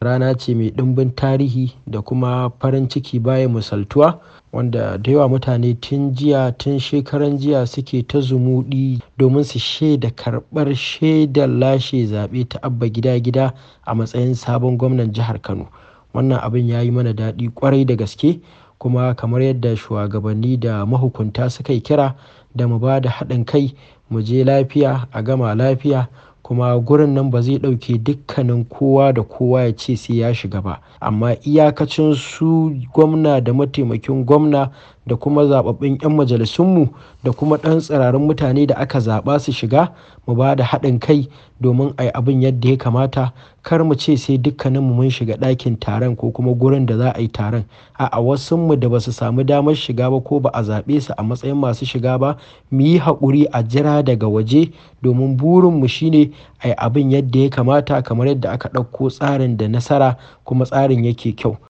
Rana ce mai ɗimbin tarihi da kuma farin ciki baya misaltuwa, wanda da yawa mutane tun jiya, tun shekaran jiya suke ta zumuɗi domin su shaida karɓar shaidar lashe zaɓe ta Abba Gida Gida a matsayin sabon gwamnan jihar Kano. Wannan abin ya yi mana daɗi ƙwarai da gaske, kuma kamar yadda shugabanni da mahukunta suka yi kira da mu ba da haɗin kai, mu je lafiya a gama lafiya. Kuma gurin nan ba zai ɗauke dukkanin kowa da kowa ya ce sai ya shiga ba, amma iyakacin su gwamna da mataimakin gwamna da kuma zaɓaɓɓun 'yan majalisunmu da kuma ɗan tsirarin mutane da aka zaɓa su shiga, mu ba da haɗin kai domin a yi abin yadda ya kamata. Kar mu ce sai dukkaninmu mun shiga ɗakin taron ko kuma gurin da za a yi taron. A'a, wasunmu da ba su samu damar shiga ba ko ba a zaɓe su a matsayin masu shiga ba, mu yi haƙuri a jira daga waje, domin burinmu shine a yi abin yadda ya kamata kamar yadda aka ɗauko tsarin da nasara kuma tsarin yake kyau.